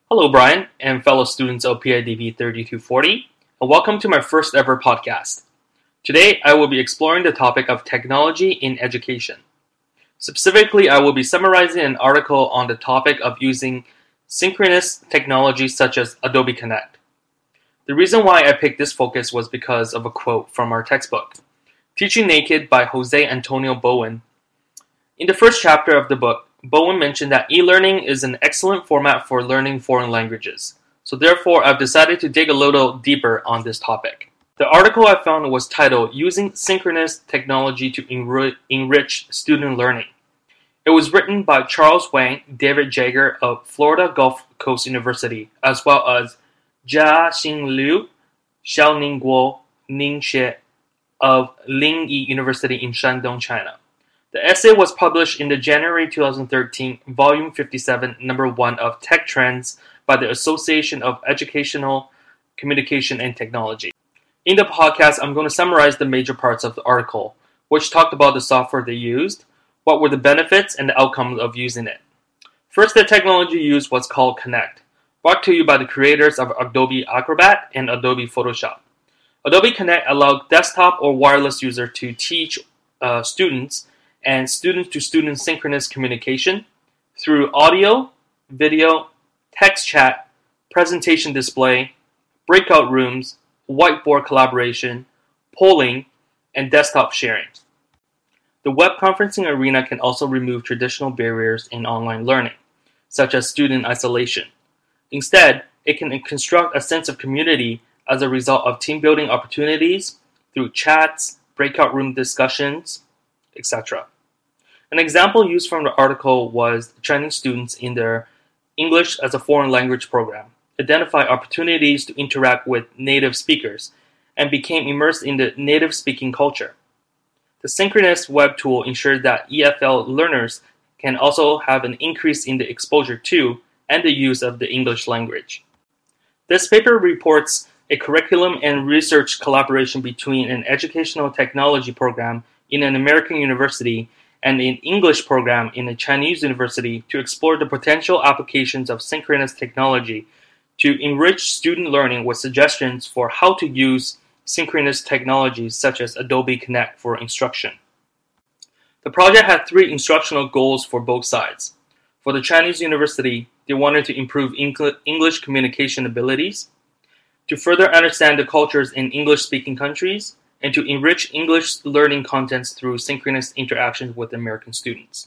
Hello, Brian, and fellow students of PIDP 3240, and welcome to my first ever podcast. Today, I will be exploring the topic of technology in education. Specifically, I will be summarizing an article on the topic of using synchronous technology such as Adobe Connect. The reason why I picked this focus was because of a quote from our textbook, Teaching Naked by Jose Antonio Bowen. In the first chapter of the book, Bowen mentioned that e-learning is an excellent format for learning foreign languages, so therefore I've decided to dig a little deeper on this topic. The article I found was titled Using Synchronous Technology to Enrich Student Learning. It was written by Charles Wang, David Jager of Florida Gulf Coast University, as well as Jiaxin Liu, Xiaoning Guo, Ning Xie of Lingyi University in Shandong, China. The essay was published in the January 2013 Volume 57, Number 1 of Tech Trends by the Association of Educational Communication and Technology. In the podcast, I'm going to summarize the major parts of the article, which talked about the software they used, what were the benefits and the outcomes of using it. First, the technology used was called Connect, brought to you by the creators of Adobe Acrobat and Adobe Photoshop. Adobe Connect allowed desktop or wireless users to teach students and student-to-student synchronous communication through audio, video, text chat, presentation display, breakout rooms, whiteboard collaboration, polling, and desktop sharing. The web conferencing arena can also remove traditional barriers in online learning, such as student isolation. Instead, it can construct a sense of community as a result of team-building opportunities through chats, breakout room discussions, etc. An example used from the article was Chinese students in their English as a foreign language program identified opportunities to interact with native speakers and became immersed in the native speaking culture. The synchronous web tool ensured that EFL learners can also have an increase in the exposure to and the use of the English language. This paper reports a curriculum and research collaboration between an educational technology program in an American university and an English program in a Chinese university to explore the potential applications of synchronous technology to enrich student learning with suggestions for how to use synchronous technologies such as Adobe Connect for instruction. The project had 3 instructional goals for both sides. For the Chinese university, they wanted to improve English communication abilities, to further understand the cultures in English-speaking countries, and to enrich English learning contents through synchronous interactions with American students.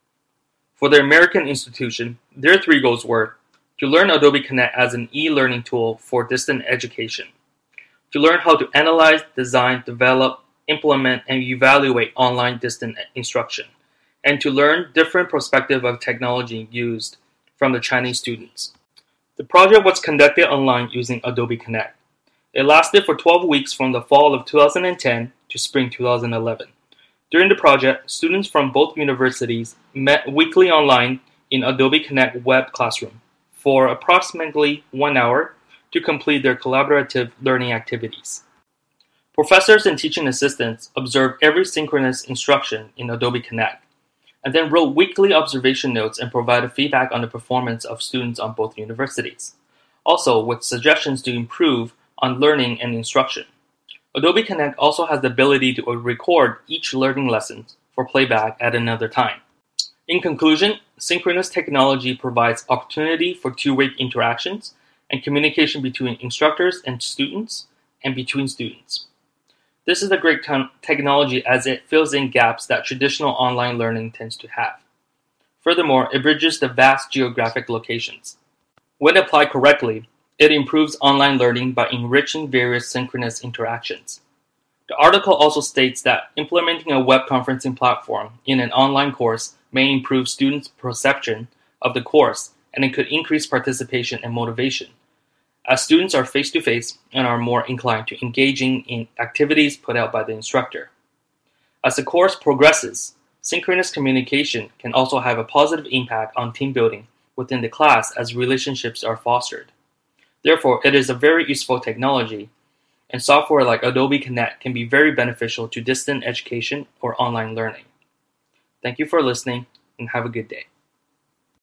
For the American institution, their 3 goals were to learn Adobe Connect as an e-learning tool for distant education, to learn how to analyze, design, develop, implement, and evaluate online distant instruction, and to learn different perspectives of technology used from the Chinese students. The project was conducted online using Adobe Connect. It lasted for 12 weeks from the fall of 2010 to spring 2011. During the project, students from both universities met weekly online in Adobe Connect web classroom for approximately 1 hour to complete their collaborative learning activities. Professors and teaching assistants observed every synchronous instruction in Adobe Connect, and then wrote weekly observation notes and provided feedback on the performance of students on both universities, also with suggestions to improve on learning and instruction. Adobe Connect also has the ability to record each learning lesson for playback at another time. In conclusion, synchronous technology provides opportunity for two-way interactions and communication between instructors and students and between students. This is a great technology as it fills in gaps that traditional online learning tends to have. Furthermore, it bridges the vast geographic locations. When applied correctly, it improves online learning by enriching various synchronous interactions. The article also states that implementing a web conferencing platform in an online course may improve students' perception of the course, and it could increase participation and motivation, as students are face-to-face and are more inclined to engaging in activities put out by the instructor. As the course progresses, synchronous communication can also have a positive impact on team building within the class as relationships are fostered. Therefore, it is a very useful technology, and software like Adobe Connect can be very beneficial to distant education or online learning. Thank you for listening, and have a good day.